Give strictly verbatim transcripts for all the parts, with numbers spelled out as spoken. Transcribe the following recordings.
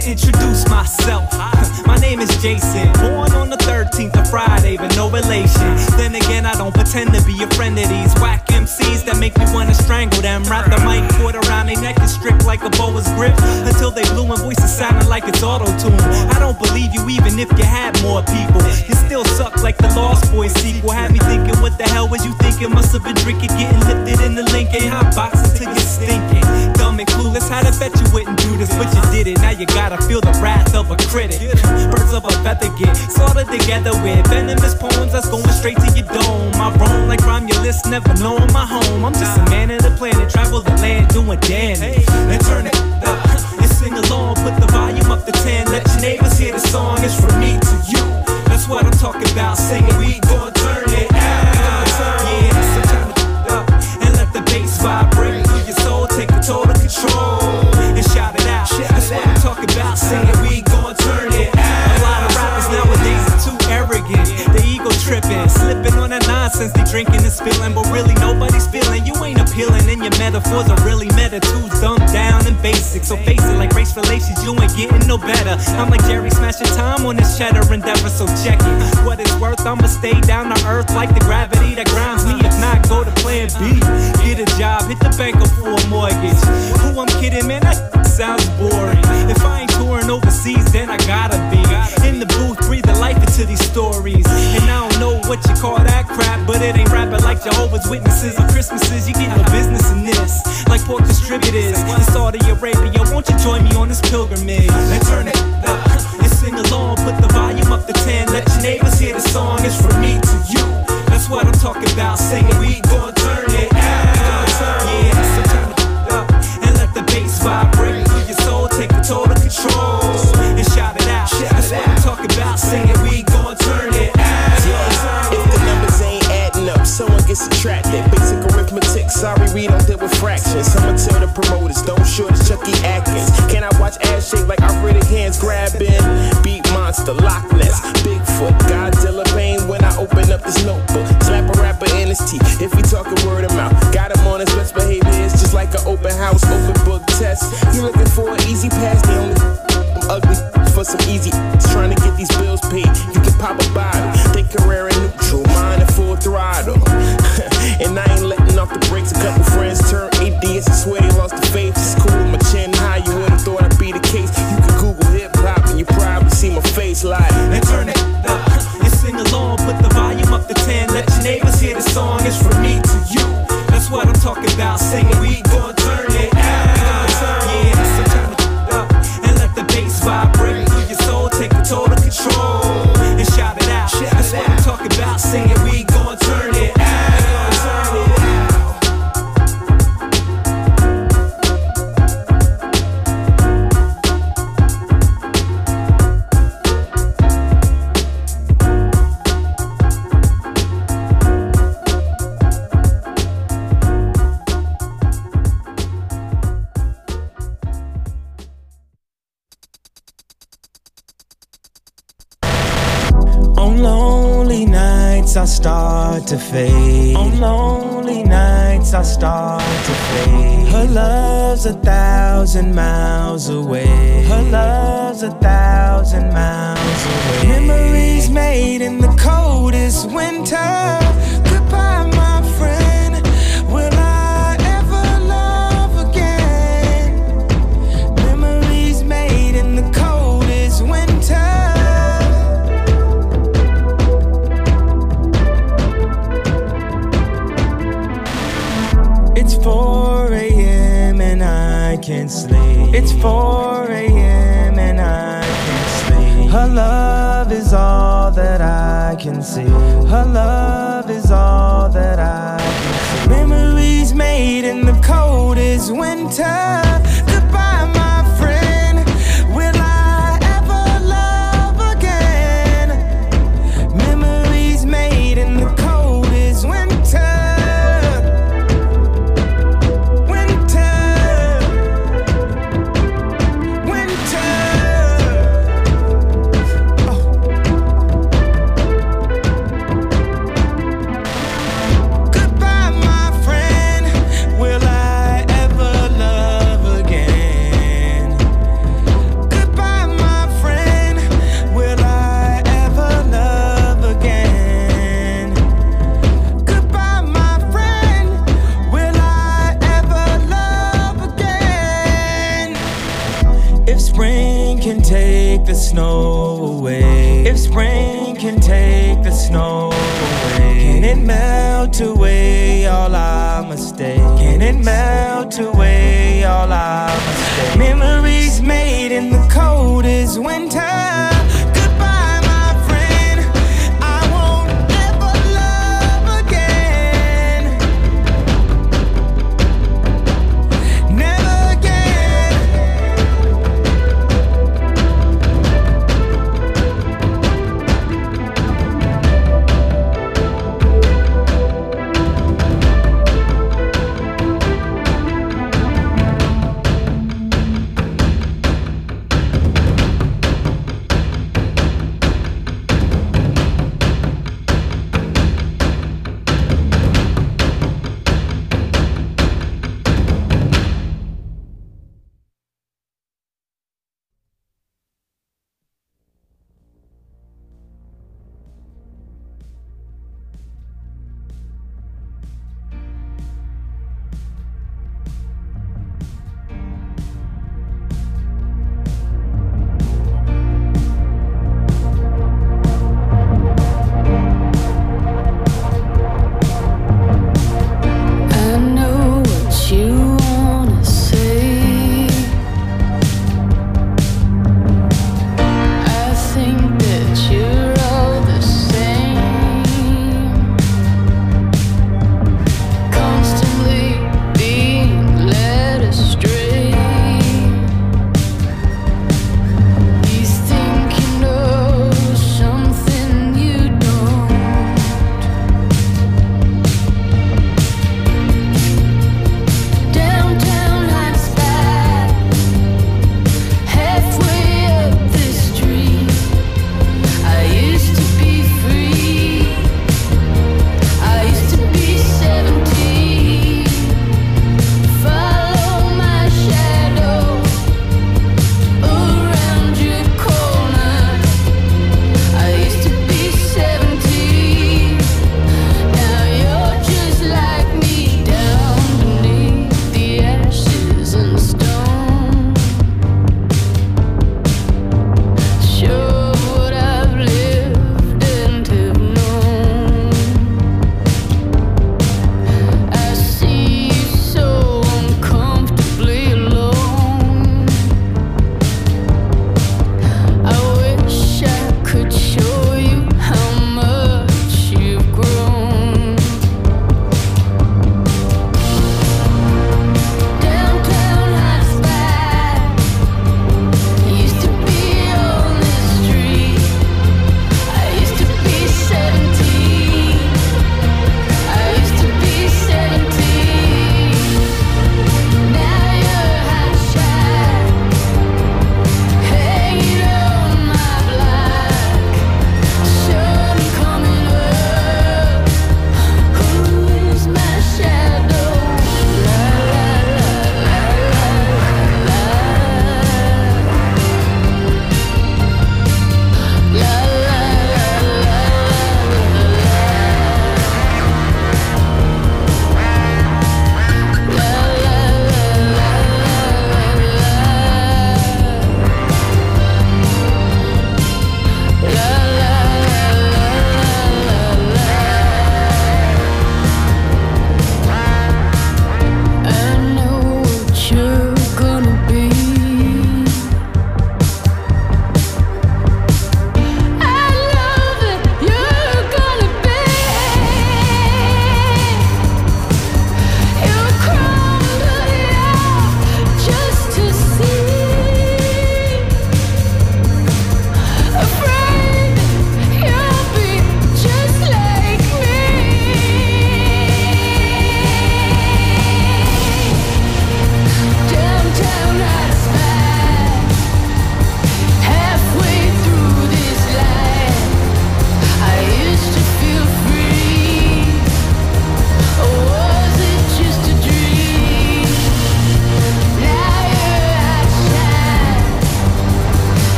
introduce myself. My name is Jason, born on the thirteenth of Friday, but no relation. Then again, I don't pretend to be a friend of these whack M Cs that make me wanna strangle them. Wrap the mic cord around their neck and strict like a boa's grip until they blew and voices sounding like it's auto-tune. I don't believe you even if you had more people. You still suck like the Lost Boys sequel. Had me thinking, what the hell was you thinking? Must have been drinking, getting lifted in the Lincoln. Hot boxing till you're stinking. Dumb and clueless, had to bet you wouldn't do this, but you did it. Now you gotta feel the wrath of a critic. Birds of a feather get slaughtered together with venomous poems that's going straight to your dome. I roam like Romulus, never knowing my home. I'm just a man of the planet, travel the land, doing damage. Then turn it up and sing along, put the volume up to ten. Let your neighbors hear the song, it's from me to you. That's what I'm talking about, singing. We gon' turn it out. Yeah, so turn it up and let the bass vibrate through your soul, take total control and shout it out. That's what I'm talking about, singing. We gon' turn it out. A lot of rappers nowadays are too arrogant, they ego tripping, slipping on that nonsense, they drinking and spilling, but really nobody's feeling. You ain't appealing, and your metaphors are really meta too dumbed down and basic. So face it, like race relations, you ain't getting no better. I'm like Jerry smashing time on this cheddar endeavor, so check it. What it's worth, I'ma stay down to earth like the gravity that grounds me. If not, go to plan B. Get a job, hit the bank up for a mortgage. Who I'm kidding, man, that sounds boring. If I ain't touring overseas, then I gotta be in the booth, breathing life into these stories. And I don't know what you call that crap, but it ain't rapping like Jehovah's Witnesses or Christmases. You get no business in this, like pork distributors in Saudi Arabia. Won't you join me on this pilgrimage? Then turn it up and sing along, put the volume up to ten. Let your neighbors hear the song, it's from me to you. That's what I'm talking about, singing. We gon' turn it out. Yeah, so turn it up and let the bass vibrate through your soul, take total control and shout it out. That's what I'm talking about, singing. We gon' turn it out. If the numbers ain't adding up, someone gets subtracted. Basic arithmetic, sorry we don't deal with fractions. Someone tell the promoters, don't short as Chucky Atkins. Can I watch ass shake like I really hands grabbing? Beat monster, Loch Ness, Bigfoot, Godzilla pain when I open up this notebook. Slap a rapper in his teeth if he talking word of mouth. Got him on his best behavior, it's just like an open house, open book test. You looking for an easy pass, the only I'm ugly for some easy trying to get these bills paid. You can pop a bottle, think career in neutral, mine at full throttle. And I ain't letting off the brakes. A couple friends turned atheists and swear they lost the faith. It's cool, my chin high, you would've thought I'd be the case. You can Google hip hop and you probably see my face live. Then turn it up and sing along, put the volume up to ten. Let your neighbors hear the song, it's from me to you. That's what I'm talking about, singing. We gon' turn it out. Yeah, so turn it up and let the bass vibrate through your soul, take total control and shout it out. That's what I'm talking about, singing. We gon' turn it out. I start to fade. On lonely nights I start to fade. Her love's a thousand miles away. Her love's a thousand miles away. Memories made in the coldest winter. Goodbye, my friend. Will I ever love again? Memories made in the coldest winter. It's four A M and I can't sleep. It's four A M and I can't sleep. Her love is all that I can see. Her love is all that I can see. Memories made in the coldest winter. Goodbye, my friend. Will I ever love again? Memories made in the coldest winter. Goodbye, my friend. Will I ever love again? can take the snow away, if spring can take the snow away, can it melt away all our mistakes? Can it melt away all our mistakes? Memories made in the coldest winter.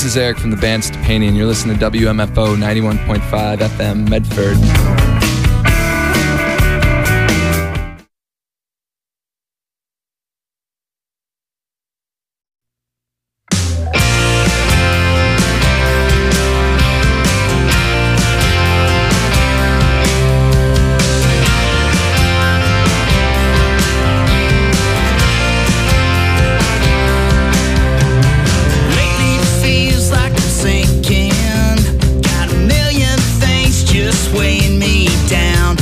This is Eric from the band Stepani, and you're listening to W M F O ninety-one point five F M Medford. Weighing me down.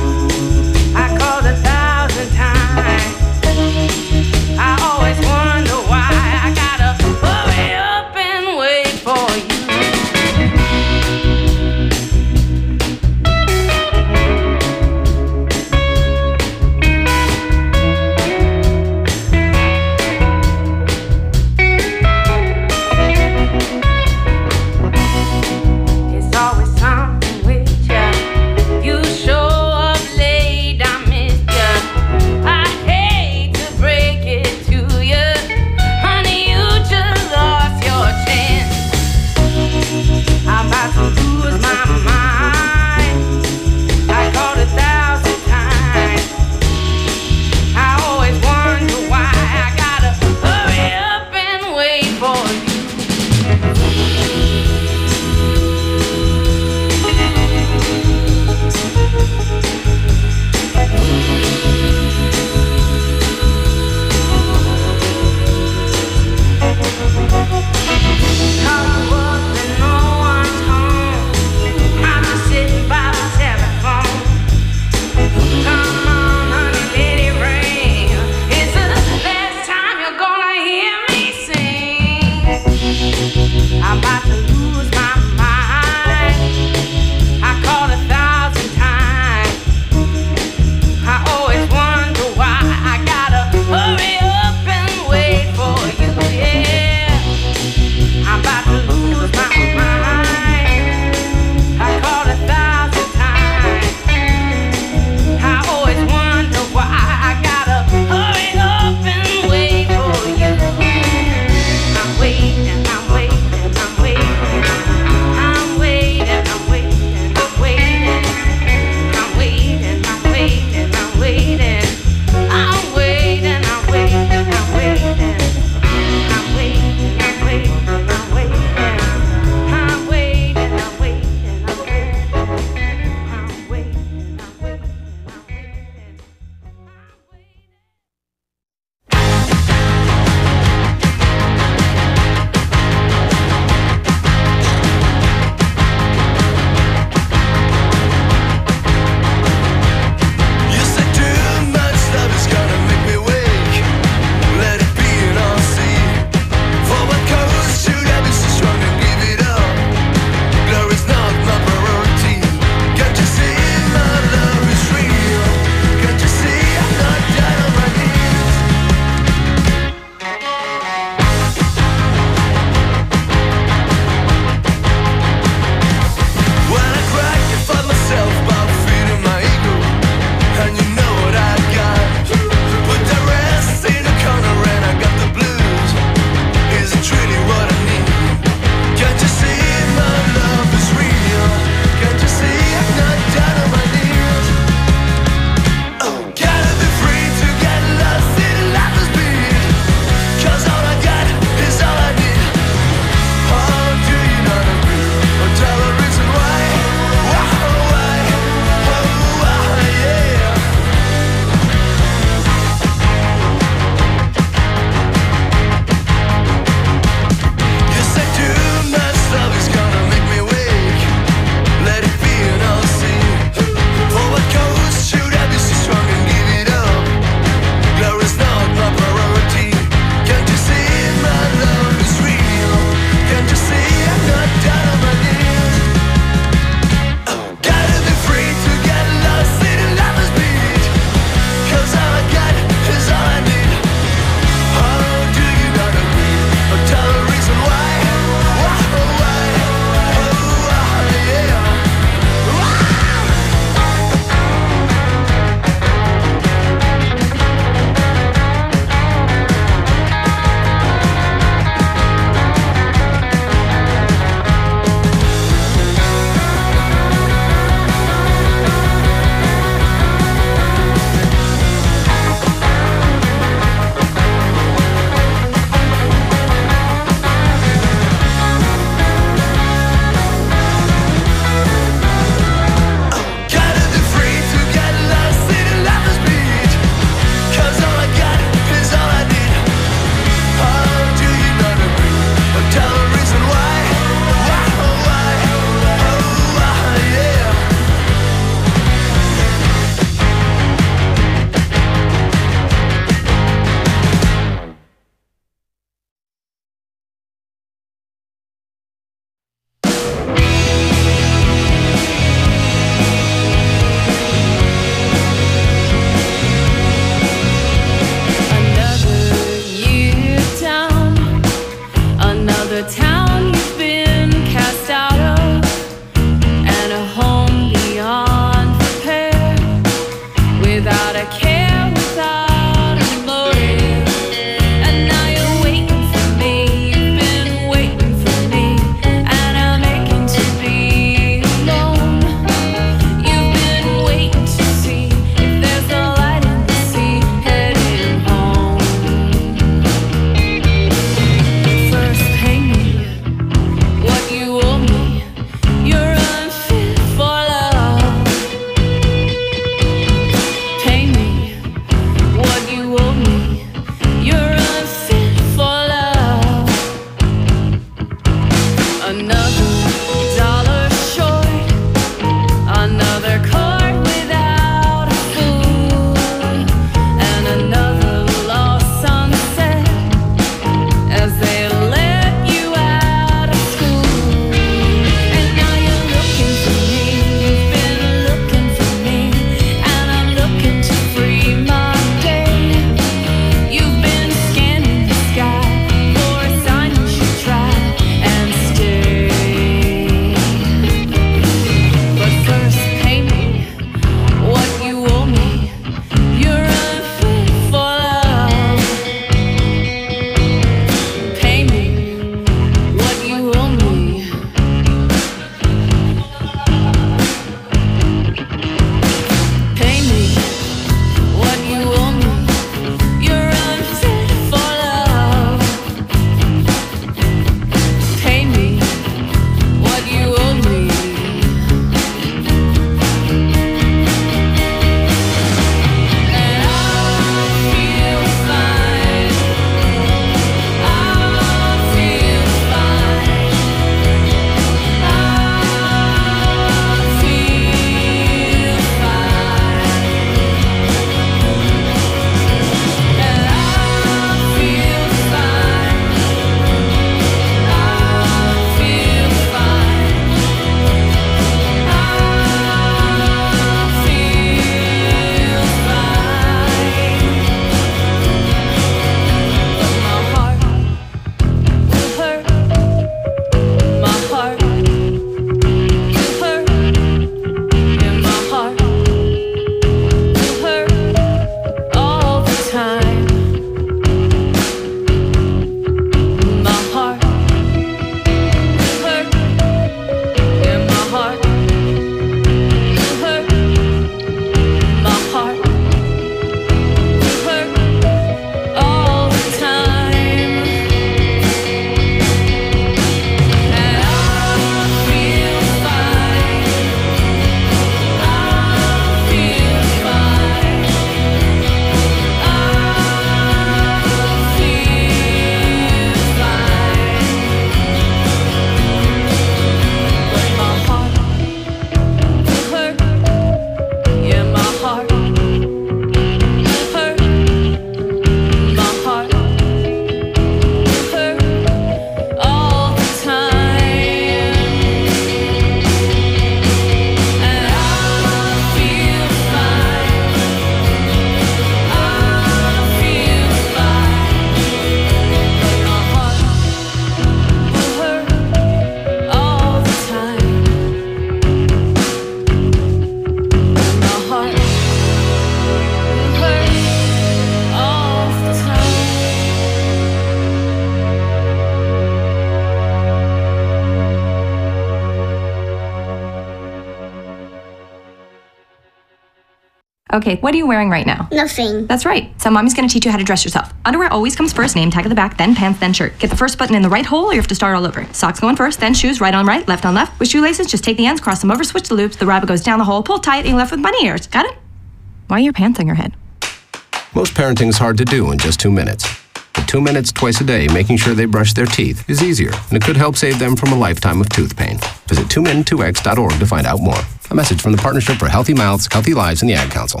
Okay, what are you wearing right now? Nothing. That's right. So mommy's gonna teach you how to dress yourself. Underwear always comes first, name tag at the back, then pants, then shirt. Get the first button in the right hole or you have to start all over. Socks going first, then shoes, right on right, left on left. With shoelaces, just take the ends, cross them over, switch the loops, the rabbit goes down the hole, pull tight, and you're left with bunny ears. Got it? Why are your pants on your head? Most parenting is hard to do in just two minutes. But two minutes twice a day making sure they brush their teeth is easier, and it could help save them from a lifetime of tooth pain. Visit two min two x dot org to find out more. A message from the Partnership for Healthy Mouths, Healthy Lives, and the Ad Council.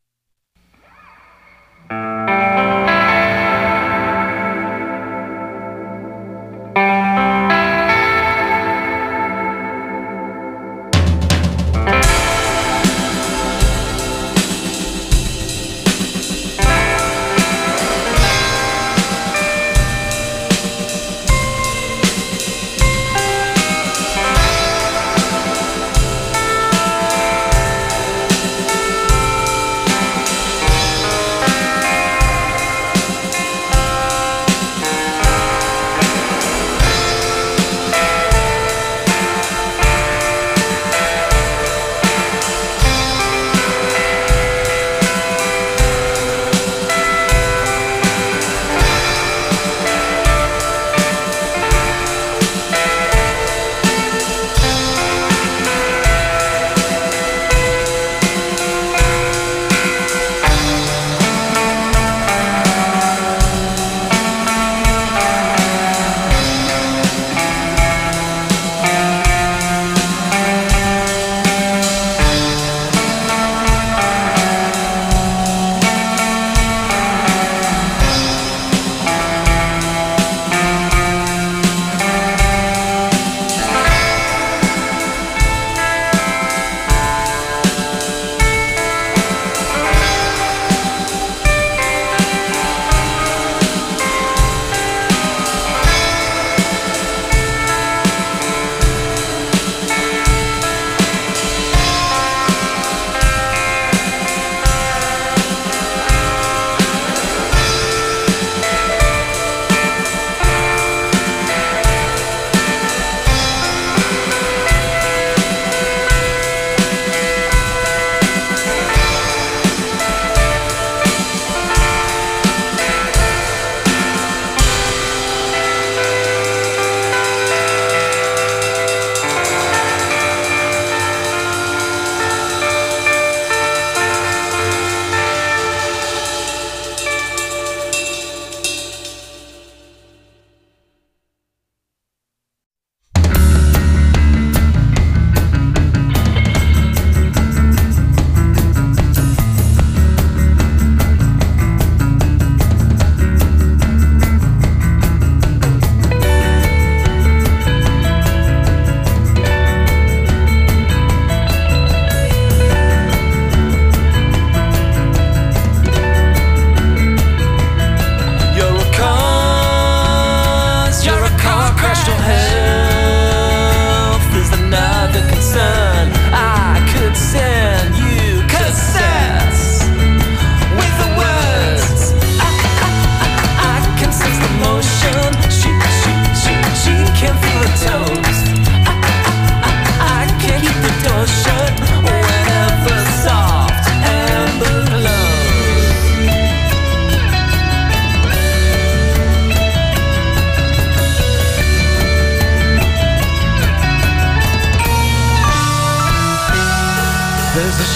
There's a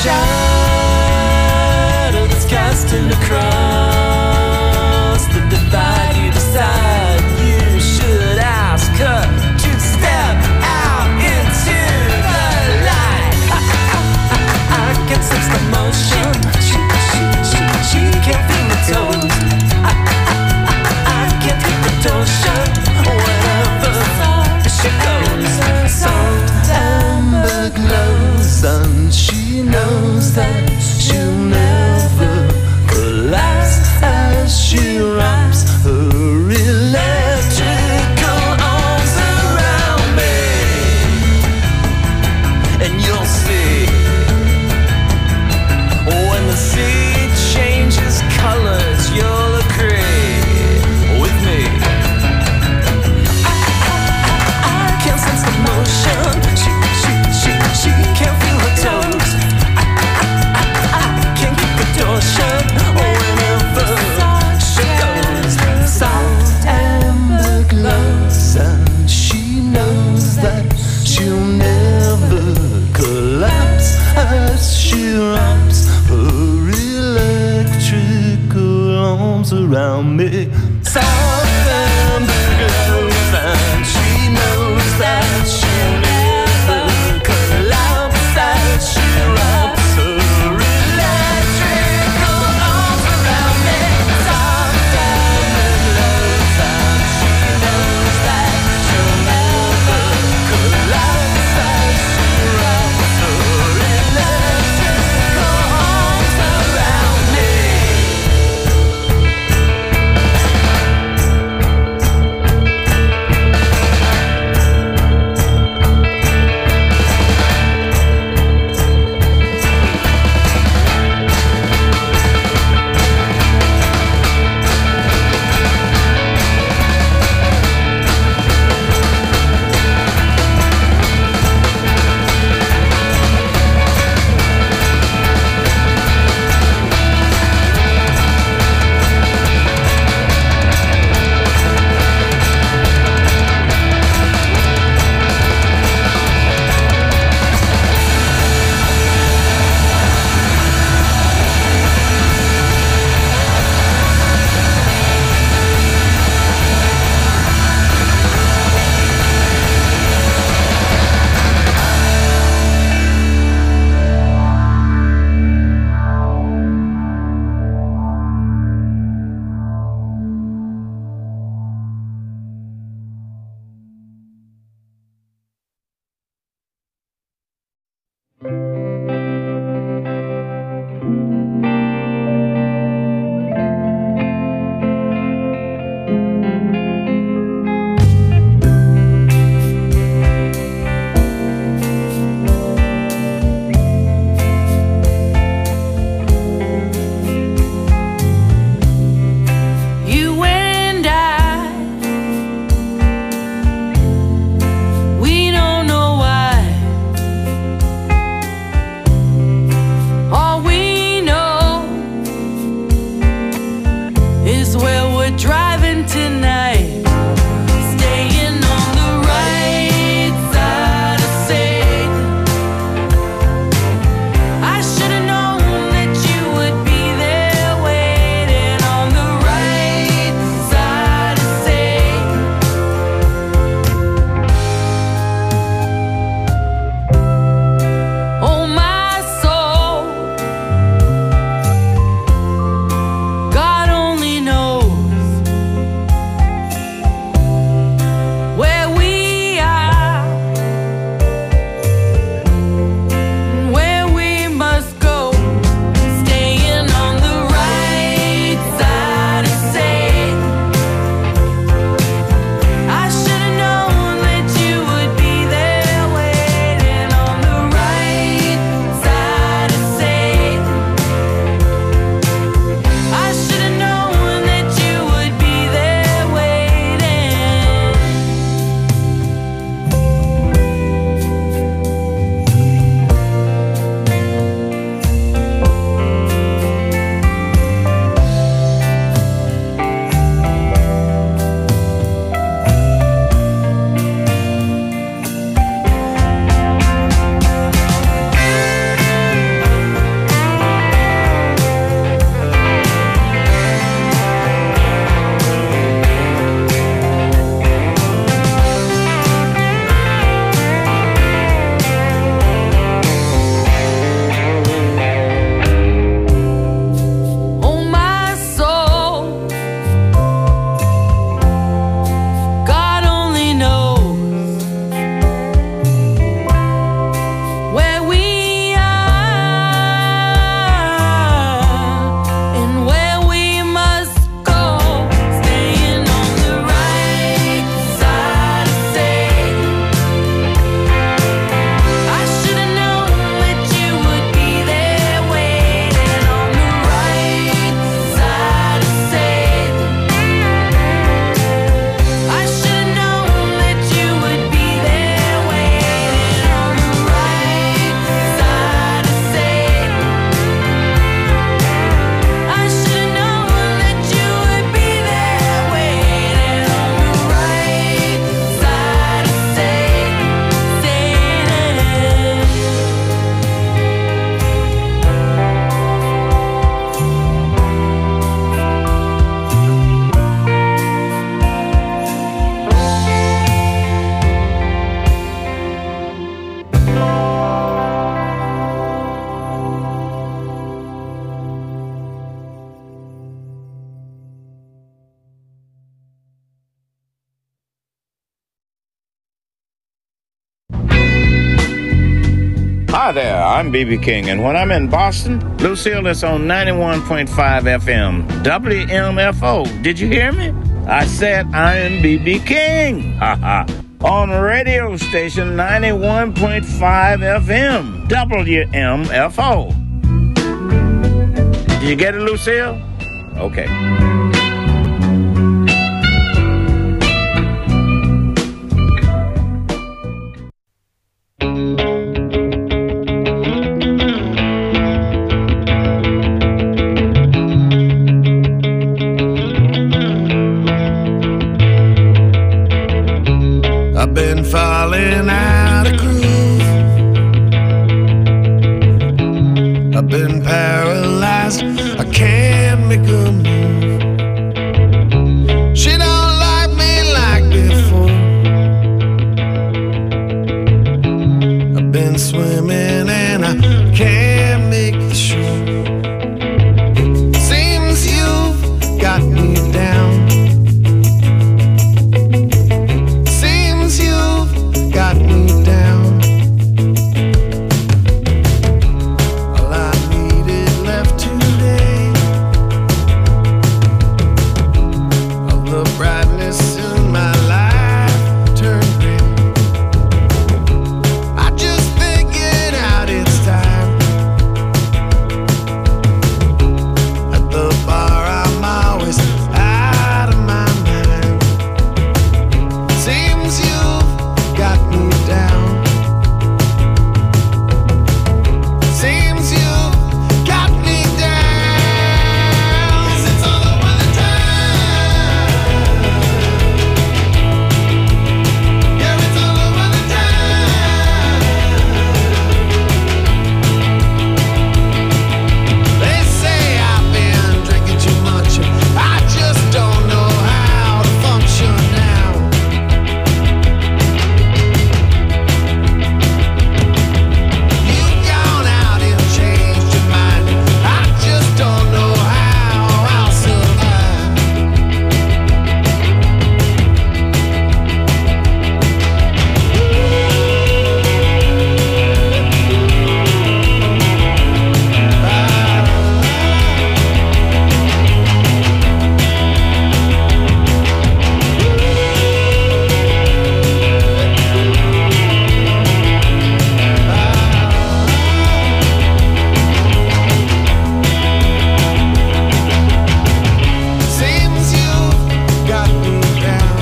shadow that's casting across the divide. You decide you should ask her to step out into the light. I, I, I, I can sense the motion. She, she, she, she can't feel the toes. I, I, I, I can't keep the door shut wherever she goes. So amber glows and she knows that she'll never relax. Hi there, I'm B B King, and when I'm in Boston, Lucille is on ninety-one point five F M, W M F O. Did you hear me? I said I am B B King. Ha ha. On radio station ninety-one point five F M, W M F O. Did you get it, Lucille? Okay. I've been falling out of groove. I've been paralyzed. I can't make a move. She don't like me like before. I've been swimming and I can't make the shore. Seems you've got me down. Got me down. All I needed left today, all the brightness in my life turned gray. I just figured out it's time. At the bar I'm always out of my mind. Seems you've got me down. Seems you got me down. 'Cause it's all over the town. Yeah, it's all over the town. They say I've been drinking too much. I just don't know how to function now. Don't know how I'll survive. Seems you've got me down.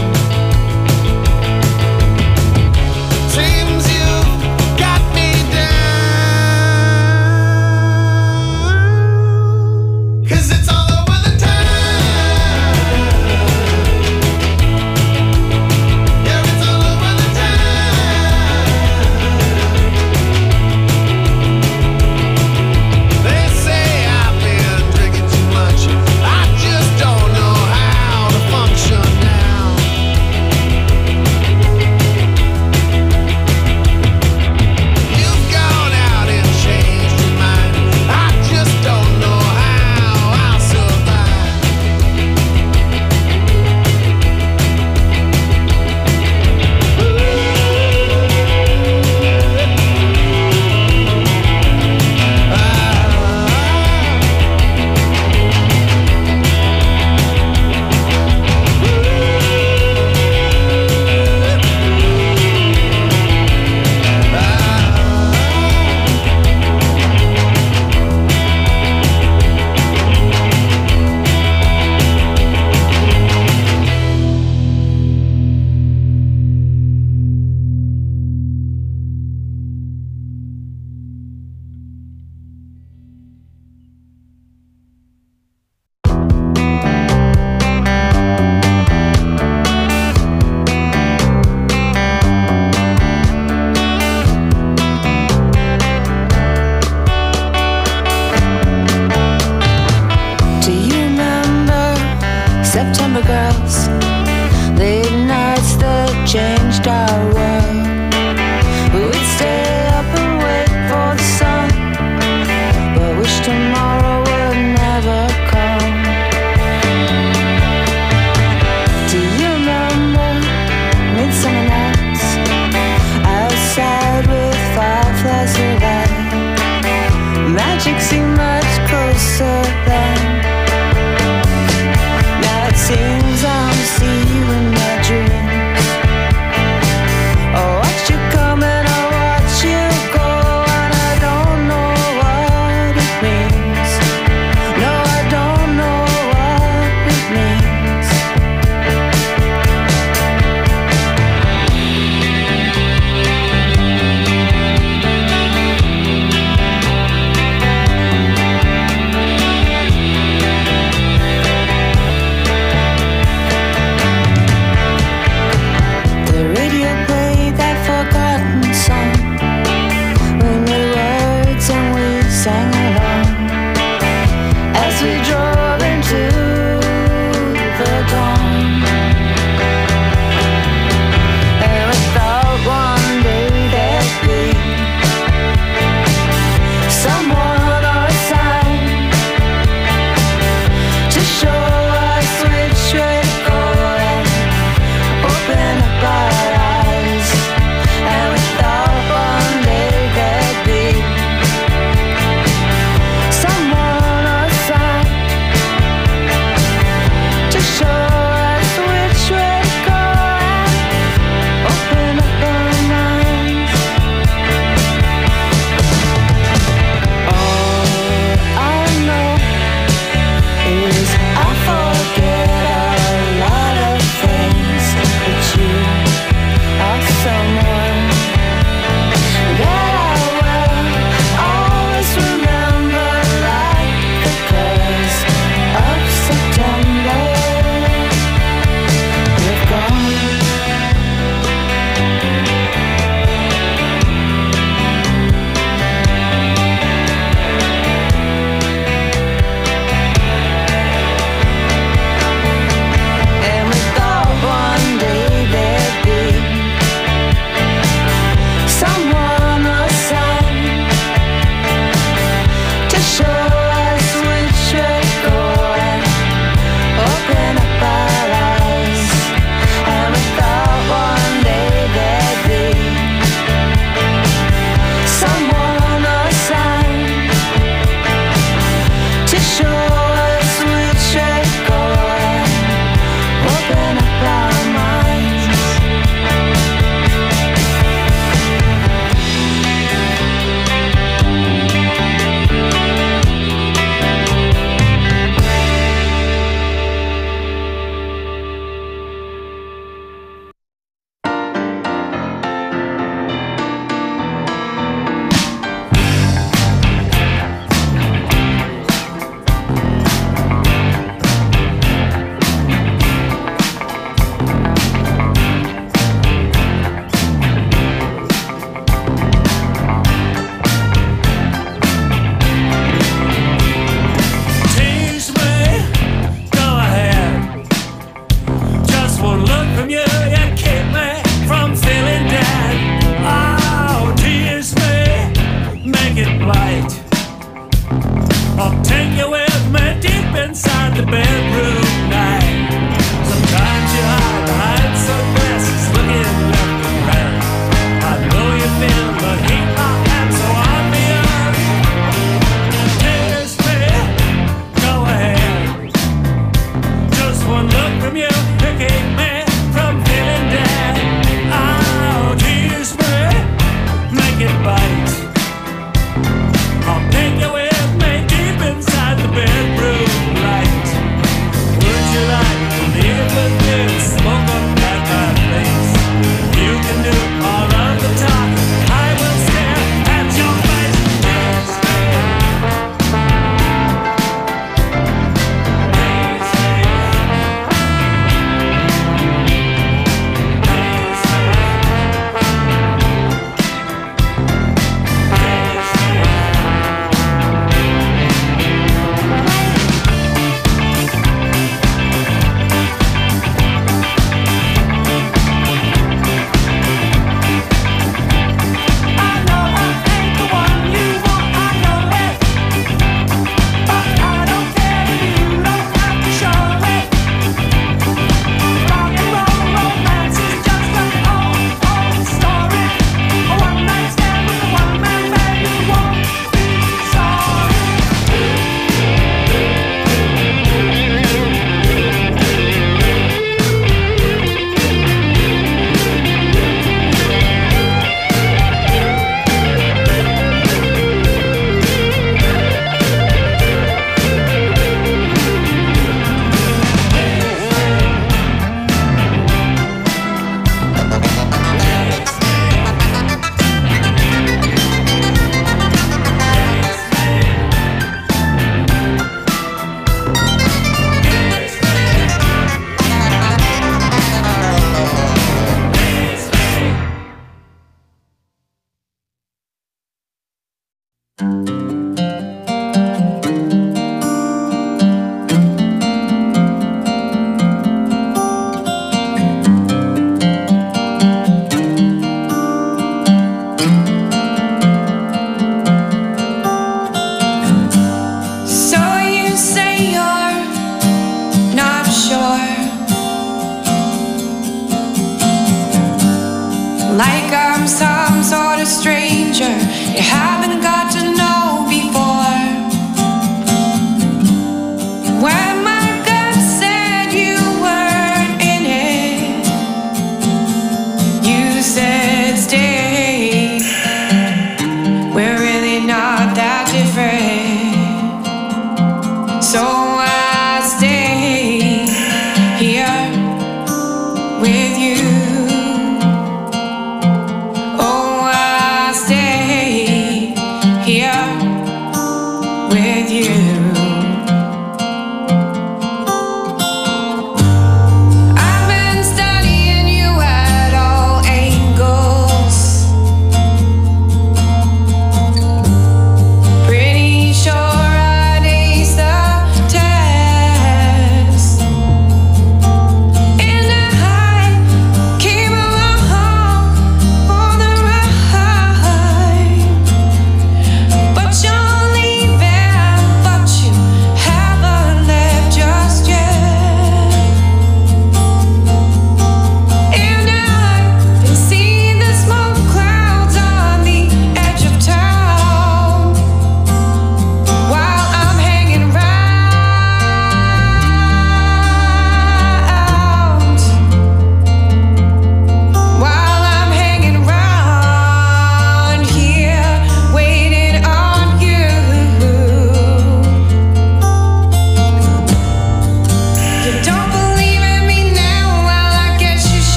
Seems you've got me down. 'Cause it's all over the town. Yeah, it's all over the town. They say I've been drinking too much. I just don't know how to function now. You've gone out and changed your mind. I just don't know how I'll survive. Do you remember September girls? Late nights that changed our world. We would stay up and wait for the sun, but wish tomorrow would never come. Do you remember midsummer nights outside with fireflies alight? I'll take you with me deep inside the bedroom night. Sometimes you hide behind sunglasses, looking left and right. I know you feel the heat I am so obvious. Taste me, go ahead. Just one look from you to keep me from feeling dead. Oh, tease me, make it bite. I'll take you with me deep inside the bedroom light. Would you like to live with me and smoke up at my place? You can do all of the talking, I will stare at your face. Taste me. Taste me. So you say you're not sure, like I'm some sort of stranger you haven't got to know before. When my gut said you weren't in it, you said stay. We're really not that different. So I stay here with you. Oh, I stay here with you. I've been studying you at all angles. Pretty sure I'd ace the test. And I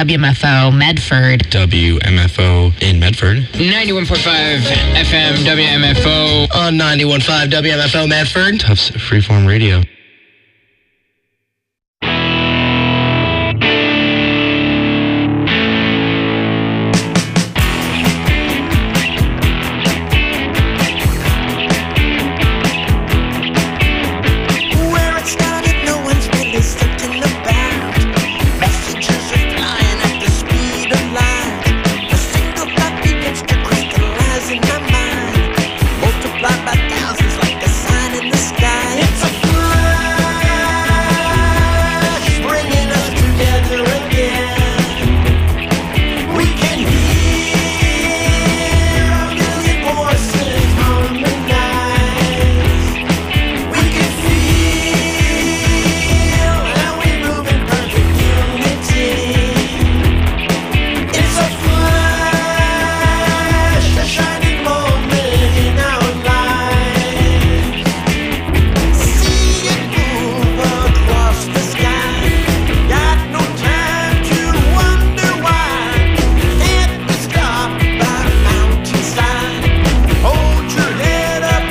W M F O Medford. W M F O in Medford. ninety-one point five F M W M F O. On ninety-one point five W M F O Medford. Tufts Freeform Radio.